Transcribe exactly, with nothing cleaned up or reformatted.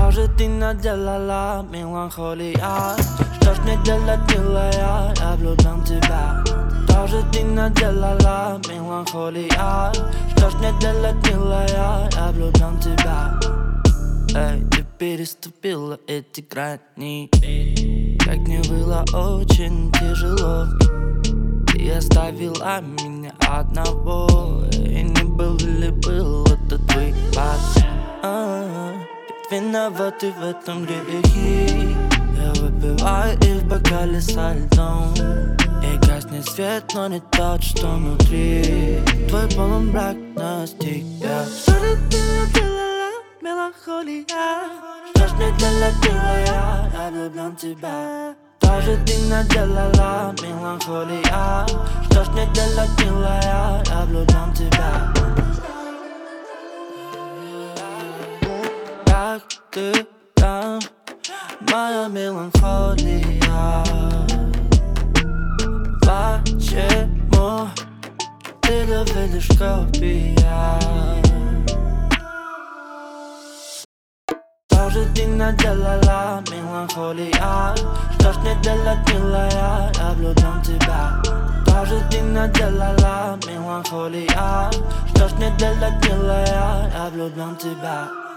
Что же ты наделала, меланхолия? Что ж мне делать, милая, я влюблен в тебя. Что же ты наделала, меланхолия? Что ж мне делать, милая, я влюблен в тебя. Эй, ты переступила эти грани, как мне было очень тяжело. Ты оставила меня одного, и не был ли был это твой пас? Ты виновата в этом грехе. Я выпиваю и в бокале со льдом, и гаснет свет, но не тот, что внутри. Твой полумрак настиг я. Что же ты наделала, меланхолия? Что ж мне делать, милая, я влюблен в тебя. Что же ты наделала, меланхолия? Что ж мне делать, милая, я влюблен в тебя. Как ты там, моя меланхолия? Почему ты доведешь копия? Что же ты наделала, меланхолия? Что ж мне делать, милая, я влюблен в тебя. Что же ты наделала, меланхолия? Что ж мне делать, милая, я влюблен в тебя.